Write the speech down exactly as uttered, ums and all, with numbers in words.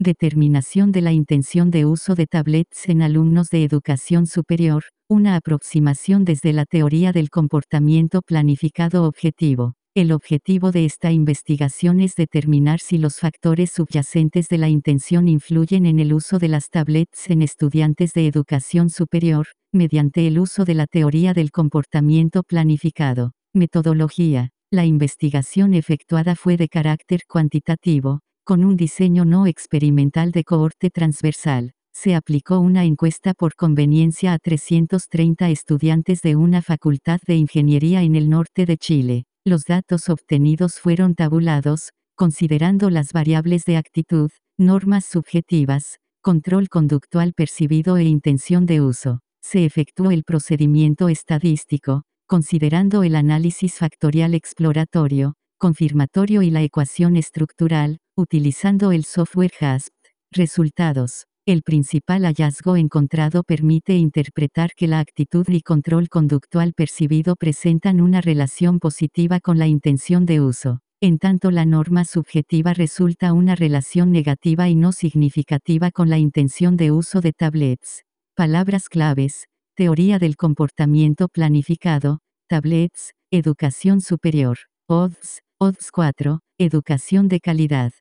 Determinación de la intención de uso de tablets en alumnos de educación superior, una aproximación desde la teoría del comportamiento planificado objetivo. El objetivo de esta investigación es determinar si los factores subyacentes de la intención influyen en el uso de las tablets en estudiantes de educación superior, mediante el uso de la teoría del comportamiento planificado. Metodología. La investigación efectuada fue de carácter cuantitativo, con un diseño no experimental de cohorte transversal. Se aplicó una encuesta por conveniencia a trescientos treinta estudiantes de una facultad de ingeniería en el norte de Chile. Los datos obtenidos fueron tabulados, considerando las variables de actitud, normas subjetivas, control conductual percibido e intención de uso. Se efectuó el procedimiento estadístico, considerando el análisis factorial exploratorio, confirmatorio y la ecuación estructural, utilizando el software HASP. Resultados. El principal hallazgo encontrado permite interpretar que la actitud y control conductual percibido presentan una relación positiva con la intención de uso, en tanto la norma subjetiva resulta una relación negativa y no significativa con la intención de uso de tablets. Palabras claves: teoría del comportamiento planificado, tablets, educación superior, O D S, O D S cuatro, educación de calidad.